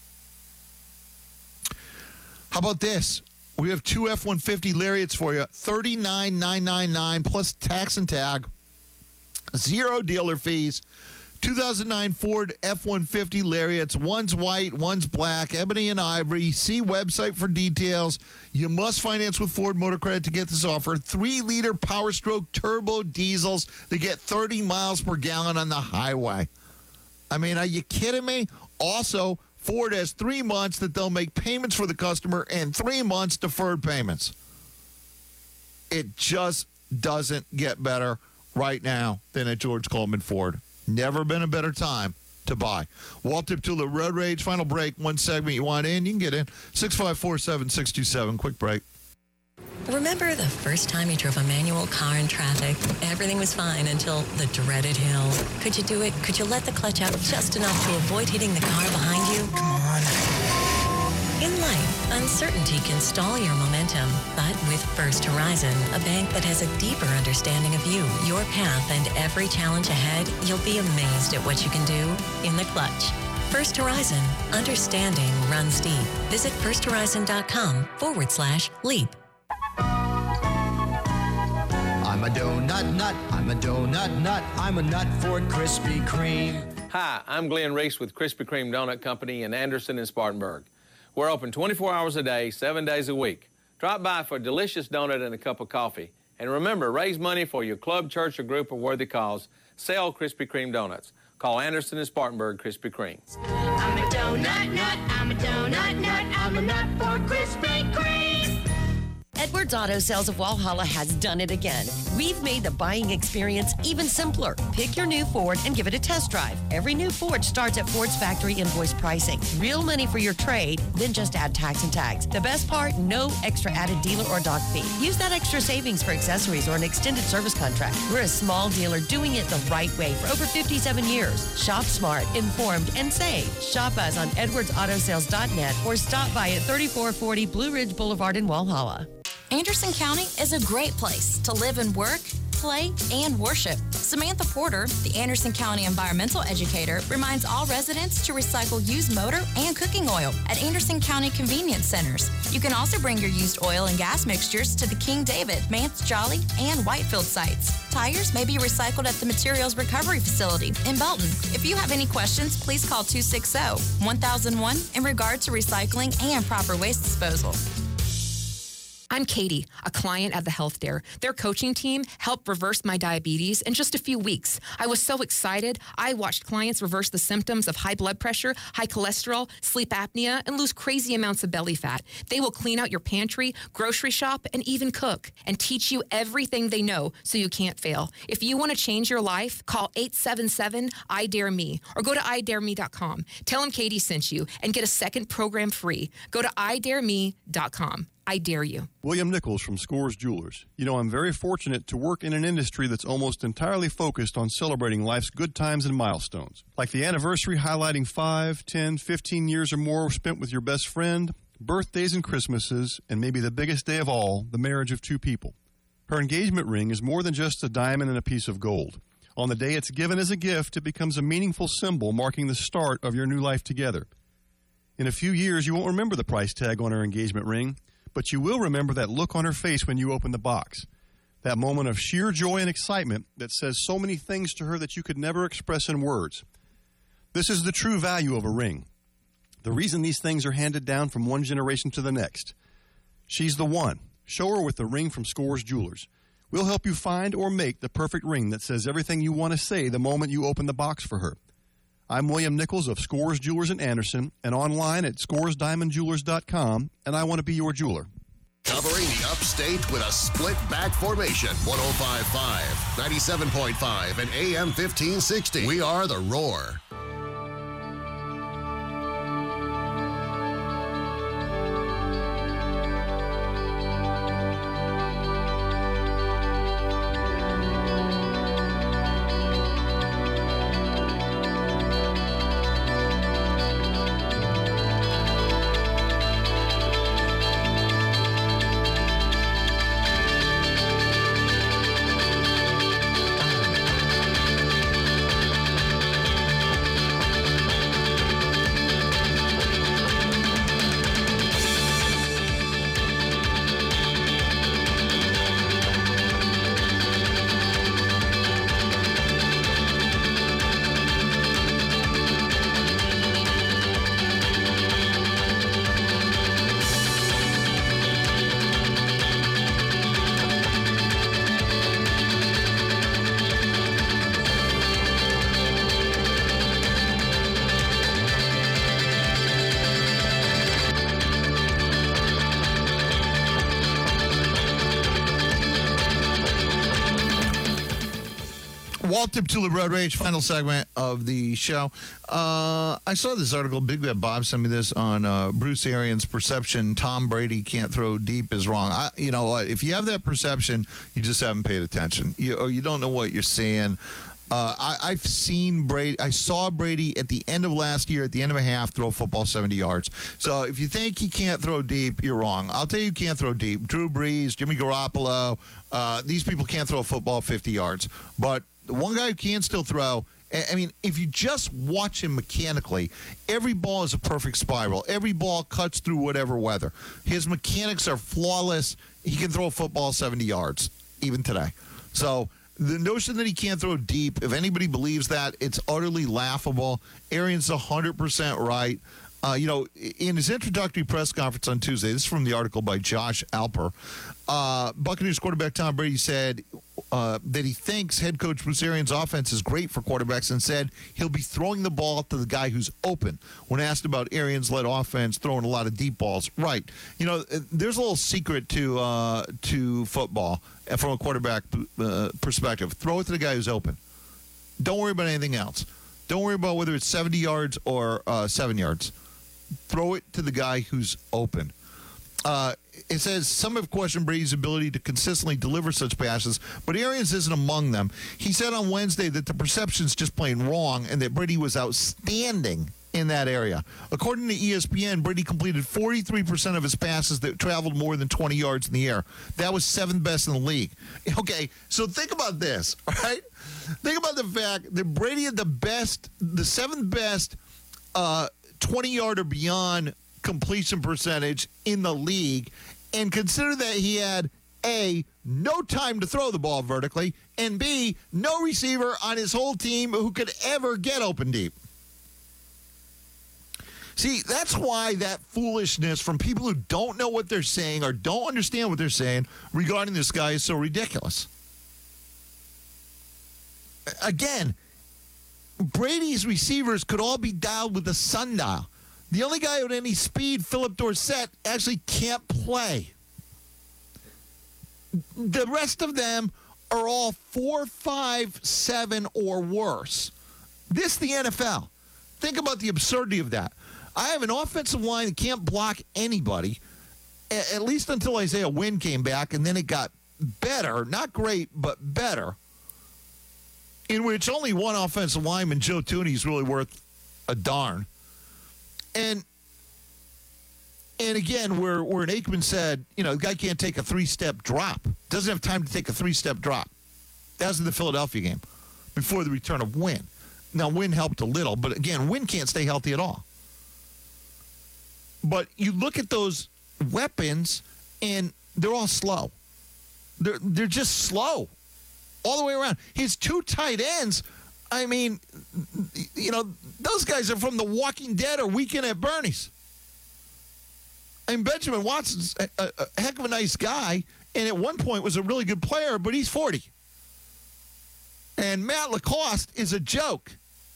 How about this? We have two F one fifty Lariats for you, thirty-nine thousand nine hundred ninety-nine dollars plus tax and tag, zero dealer fees. two thousand nine Ford F one fifty Lariats. One's white, one's black, ebony and ivory. See website for details. You must finance with Ford Motor Credit to get this offer. three liter Power Stroke turbo diesels that get thirty miles per gallon on the highway. I mean, are you kidding me? Also, Ford has three months that they'll make payments for the customer and three months deferred payments. It just doesn't get better right now than at George Coleman Ford. Never been a better time to buy. Walt Diptula, Road Rage, final break. One segment you want in, you can get in. six five four, seven six two seven. Quick break. Remember the first time you drove a manual car in traffic? Everything was fine until the dreaded hill. Could you do it? Could you let the clutch out just enough to avoid hitting the car behind you? Come on. In life, uncertainty can stall your momentum. But with First Horizon, a bank that has a deeper understanding of you, your path, and every challenge ahead, you'll be amazed at what you can do in the clutch. First Horizon. Understanding runs deep. Visit firsthorizon.com forward slash leap. I'm a donut nut, I'm a donut nut, I'm a nut for Krispy Kreme. Hi, I'm Glenn Reese with Krispy Kreme Donut Company in Anderson and Spartanburg. We're open twenty-four hours a day, seven days a week. Drop by for a delicious donut and a cup of coffee. And remember, raise money for your club, church, or group of worthy cause. Sell Krispy Kreme donuts. Call Anderson and Spartanburg Krispy Kreme. I'm a donut nut, I'm a donut nut, I'm a nut for Krispy Kreme. Edwards Auto Sales of Walhalla has done it again. We've made the buying experience even simpler. Pick your new Ford and give it a test drive. Every new Ford starts at Ford's factory invoice pricing. Real money for your trade, then just add tax and tags. The best part, no extra added dealer or doc fee. Use that extra savings for accessories or an extended service contract. We're a small dealer doing it the right way for over fifty-seven years. Shop smart, informed, and save. Shop us on edwards auto sales dot net or stop by at thirty-four forty Blue Ridge Boulevard in Walhalla. Anderson County is a great place to live and work, play, and worship. Samantha Porter, the Anderson County environmental educator, reminds all residents to recycle used motor and cooking oil at Anderson County Convenience Centers. You can also bring your used oil and gas mixtures to the King David, Mance Jolly, and Whitefield sites. Tires may be recycled at the Materials Recovery Facility in Belton. If you have any questions, please call two six zero, one thousand one in regard to recycling and proper waste disposal. I'm Katie, a client at the Health Dare. Their coaching team helped reverse my diabetes in just a few weeks. I was so excited. I watched clients reverse the symptoms of high blood pressure, high cholesterol, sleep apnea, and lose crazy amounts of belly fat. They will clean out your pantry, grocery shop, and even cook, and teach you everything they know so you can't fail. If you want to change your life, call eight seven seven, I dare me or go to i dare me dot com. Tell them Katie sent you and get a second program free. Go to i dare me dot com. I dare you. William Nichols from Scores Jewelers. You know, I'm very fortunate to work in an industry that's almost entirely focused on celebrating life's good times and milestones. Like the anniversary highlighting five, ten, fifteen years or more spent with your best friend, birthdays and Christmases, and maybe the biggest day of all, the marriage of two people. Her engagement ring is more than just a diamond and a piece of gold. On the day it's given as a gift, it becomes a meaningful symbol marking the start of your new life together. In a few years, you won't remember the price tag on her engagement ring, but you will remember that look on her face when you open the box. That moment of sheer joy and excitement that says so many things to her that you could never express in words. This is the true value of a ring. The reason these things are handed down from one generation to the next. She's the one. Show her with the ring from Scores Jewelers. We'll help you find or make the perfect ring that says everything you want to say the moment you open the box for her. I'm William Nichols of Scores Jewelers in Anderson and online at scores diamond jewelers dot com, and I want to be your jeweler. Covering the upstate with a split back formation. one oh five point five, ninety-seven point five, and A M fifteen sixty. We are The Roar. Walt Tiptula Road Rage, final segment of the show. Uh, I saw this article, Big Bad Bob sent me this, on uh, Bruce Arians' perception Tom Brady can't throw deep is wrong. I, you know what? If you have that perception, you just haven't paid attention. You, or you don't know what you're saying. Uh, I, I've seen Brady. I saw Brady at the end of last year, at the end of a half, throw a football seventy yards. So if you think he can't throw deep, you're wrong. I'll tell you, who can't throw deep. Drew Brees, Jimmy Garoppolo. Uh, these people can't throw a football fifty yards. But the one guy who can still throw, I mean, if you just watch him mechanically, every ball is a perfect spiral. Every ball cuts through whatever weather. His mechanics are flawless. He can throw a football seventy yards, even today. So the notion that he can't throw deep, if anybody believes that, it's utterly laughable. Arians one hundred percent right. Uh, you know, in his introductory press conference on Tuesday, this is from the article by Josh Alper, uh, Buccaneers quarterback Tom Brady said uh, that he thinks head coach Bruce Arians' offense is great for quarterbacks and said he'll be throwing the ball to the guy who's open. When asked about Arians-led offense throwing a lot of deep balls, right. You know, there's a little secret to uh, to football from a quarterback uh, perspective. Throw it to the guy who's open. Don't worry about anything else. Don't worry about whether it's seventy yards or uh, seven yards. Throw it to the guy who's open. Uh, it says some have questioned Brady's ability to consistently deliver such passes, but Arians isn't among them. He said on Wednesday that the perception's just plain wrong and that Brady was outstanding in that area. According to E S P N, Brady completed forty-three percent of his passes that traveled more than twenty yards in the air. That was seventh best in the league. Okay, so think about this, all right? Think about the fact that Brady had the best, the seventh best uh, twenty-yard or beyond completion percentage in the league, and consider that he had, A, no time to throw the ball vertically, and B, no receiver on his whole team who could ever get open deep. See, that's why that foolishness from people who don't know what they're saying or don't understand what they're saying regarding this guy is so ridiculous. Again, Brady's receivers could all be dialed with a sundial. The only guy with any speed, Philip Dorsett, actually can't play. The rest of them are all four, five, seven, or worse. This the N F L. Think about the absurdity of that. I have an offensive line that can't block anybody, at least until Isaiah Wynn came back, and then it got better. Not great, but better. In which only one offensive lineman, Joe Thuney, is really worth a darn. And and again, where, where Aikman said, you know, the guy can't take a three-step drop. Doesn't have time to take a three-step drop. That was in the Philadelphia game before the return of Wynn. Now, Wynn helped a little, but again, Wynn can't stay healthy at all. But you look at those weapons, and they're all slow. They're, they're just slow all the way around. His two tight ends, I mean, you know, those guys are from The Walking Dead or Weekend at Bernie's. I mean, Benjamin Watson's a, a, a heck of a nice guy, and at one point was a really good player, but he's forty. And Matt Lacoste is a joke.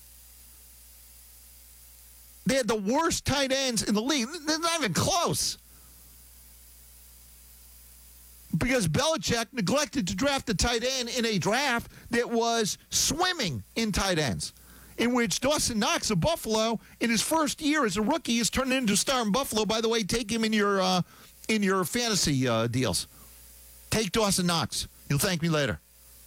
They had the worst tight ends in the league. They're not even close. Because Belichick neglected to draft a tight end in a draft that was swimming in tight ends, in which Dawson Knox of Buffalo, in his first year as a rookie, has turned into a star in Buffalo. By the way, take him in your uh, in your fantasy uh, deals. Take Dawson Knox. You'll thank me later.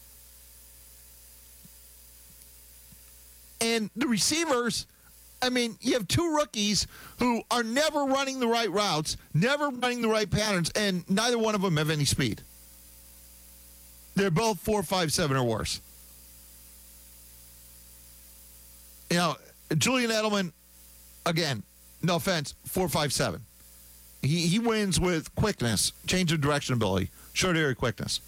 And the receivers, I mean, you have two rookies who are never running the right routes, never running the right patterns, and neither one of them have any speed. They're both four, five, seven or worse. You know, Julian Edelman, again, no offense, four, five, seven. He he wins with quickness, change of direction ability, short area quickness,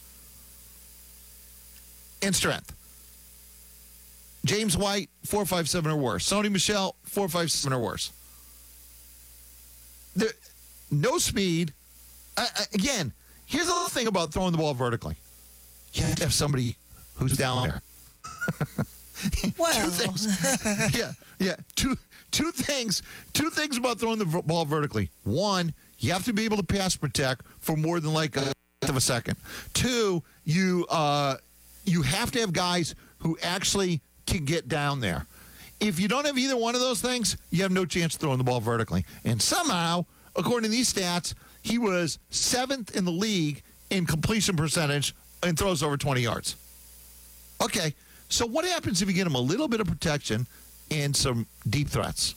and strength. James White, four, five, seven or worse. Sony Michel, four, five, seven or worse. There, no speed. I, I, again, here's the other thing about throwing the ball vertically. You have to have somebody who's down there. Well, two things. yeah, yeah. Two two things. Two things about throwing the ball vertically. One, you have to be able to pass protect for more than like a tenth of a second. Two, you uh, you have to have guys who actually can get down there. If you don't have either one of those things, you have no chance of throwing the ball vertically. And somehow, according to these stats, he was seventh in the league in completion percentage and throws over twenty yards. Okay, so what happens if you get him a little bit of protection and some deep threats?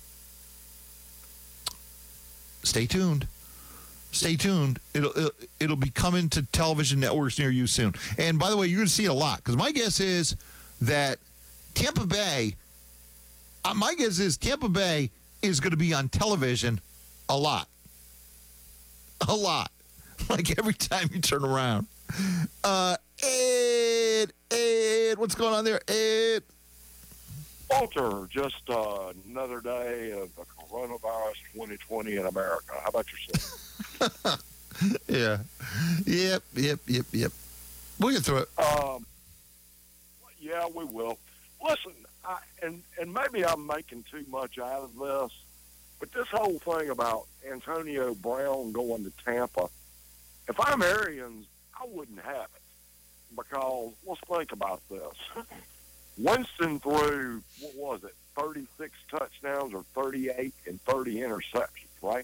Stay tuned. Stay tuned. It'll, it'll, it'll be coming to television networks near you soon. And by the way, you're going to see it a lot, because my guess is that Tampa Bay, uh, my guess is Tampa Bay is going to be on television a lot. A lot. Like every time you turn around. Uh, Ed, Ed, what's going on there, Ed? Walter, just uh, another day of the coronavirus twenty twenty in America. How about yourself? yeah. Yep, yep, yep, yep. We'll get through it. Um, yeah, we will. Listen, I, and, and maybe I'm making too much out of this, but this whole thing about Antonio Brown going to Tampa, if I'm Arians, I wouldn't have it. Because let's think about this. Winston threw, what was it, thirty-six touchdowns or thirty-eight and thirty interceptions, right?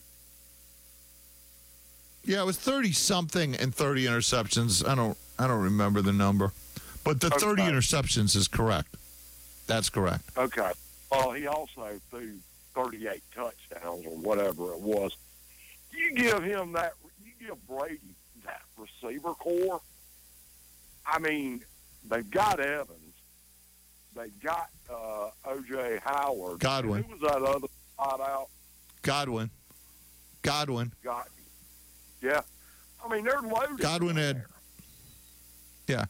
Yeah, it was thirty-something and thirty interceptions. I don't I don't remember the number. But the okay. thirty interceptions is correct. That's correct. Okay. Well, he also threw thirty-eight touchdowns or whatever it was. You give him that, you give Brady that receiver core. I mean, they've got Evans. They've got uh, O J Howard. Godwin. Who was that other spot out? Godwin. Godwin. Godwin. Yeah. I mean, they're loaded. Godwin had. Yeah.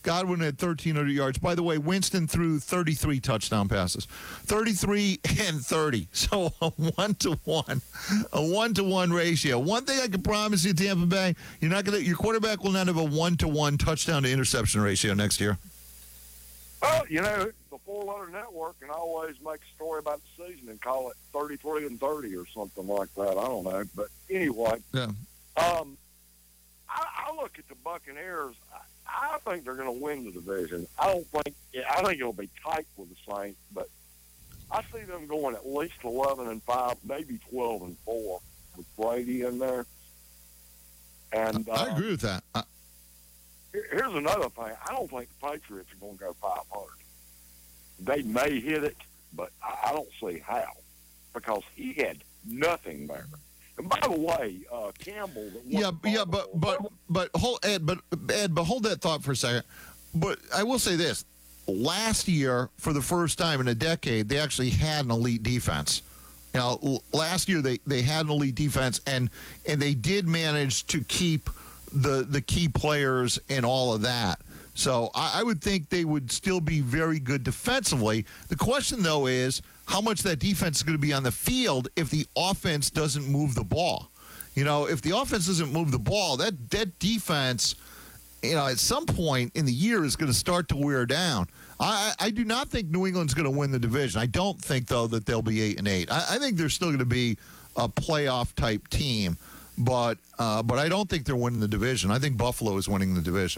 Godwin had thirteen hundred yards. By the way, Winston threw thirty-three touchdown passes, thirty-three and thirty. So a one to one, a one to one ratio. One thing I can promise you, Tampa Bay, you're not gonna. Your quarterback will not have a one to one touchdown to interception ratio next year. Well, you know, the four-letter network can always make a story about the season and call it thirty-three and thirty or something like that. I don't know, but anyway. Yeah. Um, I, I look at the Buccaneers. I, I think they're going to win the division. I don't think. I think it'll be tight with the Saints, but I see them going at least eleven and five, maybe twelve and four with Brady in there. And uh, I agree with that. I- Here's another thing. I don't think the Patriots are going to go five hundred. They may hit it, but I don't see how, because he had nothing there. And by the way, uh, Campbell. That Yeah, yeah, but but but hold Ed, but Ed, but hold that thought for a second. But I will say this: last year, for the first time in a decade, they actually had an elite defense. You know, l- last year they, they had an elite defense, and and they did manage to keep the the key players and all of that. So I, I would think they would still be very good defensively. The question, though, is how much that defense is going to be on the field if the offense doesn't move the ball. You know, if the offense doesn't move the ball, that that defense, you know, at some point in the year is going to start to wear down. I, I do not think New England's going to win the division. I don't think, though, that they'll be eight and eight. I, I think they're still going to be a playoff type team. But uh, but I don't think they're winning the division. I think Buffalo is winning the division.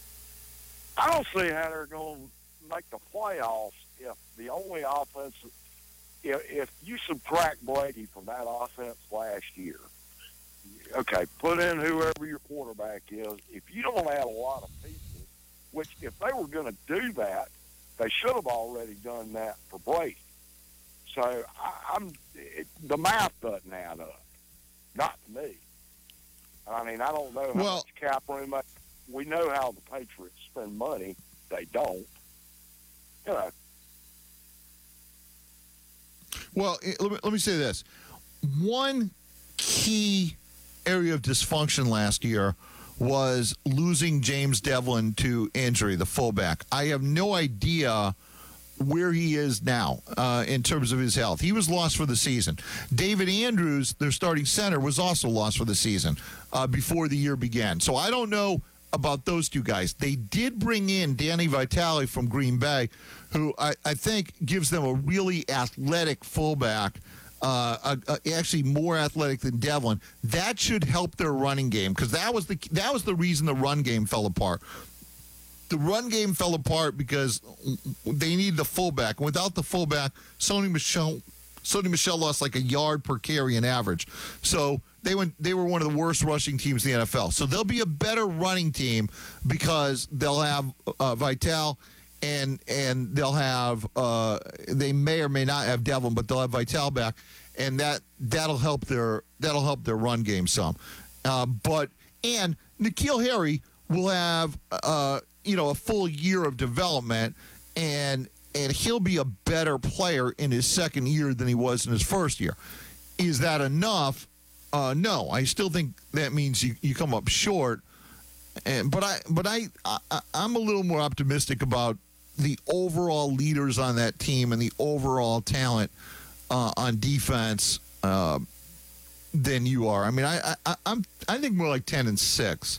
I don't see how they're going to make the playoffs if the only offense, if, if you subtract Brady from that offense last year, okay, put in whoever your quarterback is. If you don't add a lot of pieces, which if they were going to do that, they should have already done that for Brady. So I, I'm it, the math doesn't add up. Not to me. I mean, I don't know how well, much cap room. We know how the Patriots spend money. They don't. You know. Well, let me, let me say this. One key area of dysfunction last year was losing James Devlin to injury, the fullback. I have no idea where he is now uh, in terms of his health. He was lost for the season. David Andrews, their starting center, was also lost for the season uh, before the year began. So I don't know about those two guys. They did bring in Danny Vitale from Green Bay, who I, I think gives them a really athletic fullback, uh, uh, uh, actually more athletic than Devlin. That should help their running game, because that was the that was the reason the run game fell apart. The run game fell apart because they need the fullback. And without the fullback, Sony Michel, Sony Michel lost like a yard per carry in average. So they went. They were one of the worst rushing teams in the N F L. So they'll be a better running team because they'll have uh, Vitale and and they'll have uh, they may or may not have Devlin, but they'll have Vitale back, and that that'll help their that'll help their run game some. Uh, but and N'Keal Harry will have. Uh, you know, a full year of development, and and he'll be a better player in his second year than he was in his first year. Is that enough? Uh, no. I still think that means you, you come up short. And but I but I, I I'm a little more optimistic about the overall leaders on that team and the overall talent uh, on defense uh, than you are. I mean, I, I I'm I think more like ten and six.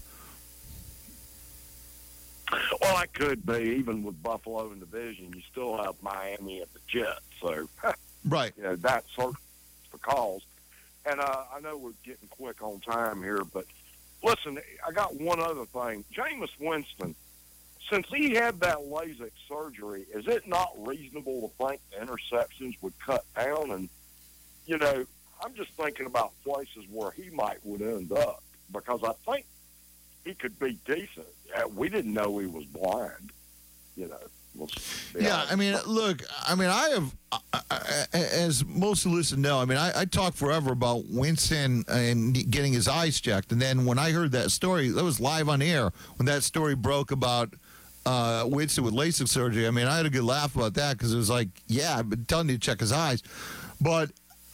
Well, I could be. Even with Buffalo in the division, you still have Miami and the Jets. So, right, you know, that's sort of the cause. And uh, I know we're getting quick on time here, but listen, I got one other thing. Jameis Winston, since he had that LASIK surgery, is it not reasonable to think the interceptions would cut down? And, you know, I'm just thinking about places where he might would end up, because I think he could be decent. We didn't know he was blind, you know. We'll yeah, honest. I mean, look, I mean, I have, I, I, as most of the listeners know, I mean, I, I talked forever about Winston and getting his eyes checked. And then when I heard that story, that was live on air, when that story broke about uh, Winston with LASIK surgery, I mean, I had a good laugh about that, because it was like, yeah, I've been telling you to check his eyes. But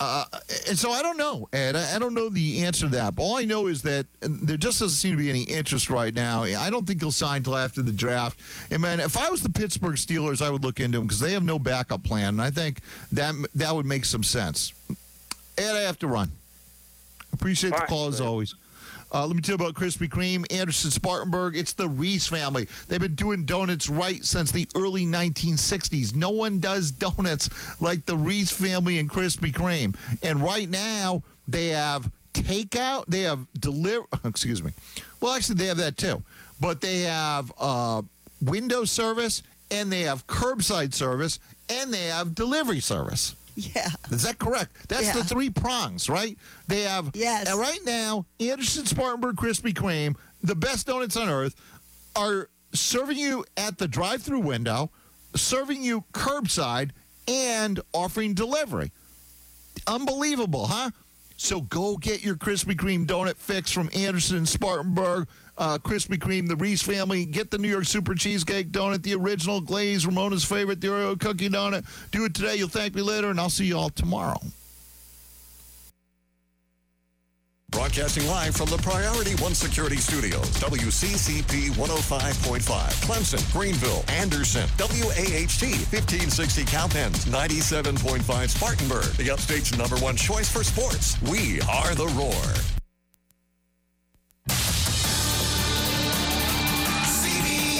Uh, and so I don't know, Ed. I, I don't know the answer to that. But all I know is that there just doesn't seem to be any interest right now. I don't think he'll sign till after the draft. And, man, if I was the Pittsburgh Steelers, I would look into him because they have no backup plan. And I think that that would make some sense. Ed, I have to run. Appreciate all the call right, as man. always. Uh, let me tell you about Krispy Kreme, Anderson, Spartanburg. It's the Reese family. They've been doing donuts right since the early nineteen sixties. No one does donuts like the Reese family and Krispy Kreme. And right now, they have takeout. They have deliver. Excuse me. Well, actually, they have that too. But they have uh, window service, and they have curbside service, and they have delivery service. Yeah. Is that correct? That's yeah. the three prongs, right? They have, yes. And right now, Anderson, Spartanburg, Krispy Kreme, the best donuts on earth, are serving you at the drive-through window, serving you curbside, and offering delivery. Unbelievable, huh? So go get your Krispy Kreme donut fix from Anderson, Spartanburg, uh, Krispy Kreme, the Reese family. Get the New York Super Cheesecake donut, the original glaze, Ramona's favorite, the Oreo cookie donut. Do it today. You'll thank me later, and I'll see you all tomorrow. Broadcasting live from the Priority One Security Studios, W C C P one oh five point five, Clemson, Greenville, Anderson, W A H T, fifteen sixty Cowpens, ninety-seven point five Spartanburg, the Upstate's number one choice for sports. We are The Roar. C B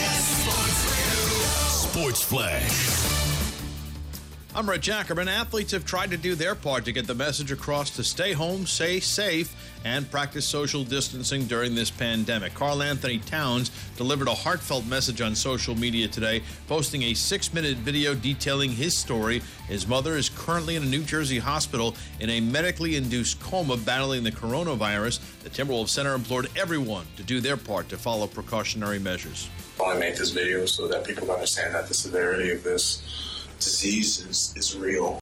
S Sports Radio. Sports Flash. I'm Rich Ackerman. Athletes have tried to do their part to get the message across to stay home, stay safe, and practice social distancing during this pandemic. Karl Anthony Towns delivered a heartfelt message on social media today, posting a six-minute video detailing his story. His mother is currently in a New Jersey hospital in a medically induced coma battling the coronavirus. The Timberwolves Center implored everyone to do their part to follow precautionary measures. I want to make this video so that people understand that the severity of this disease is, is real.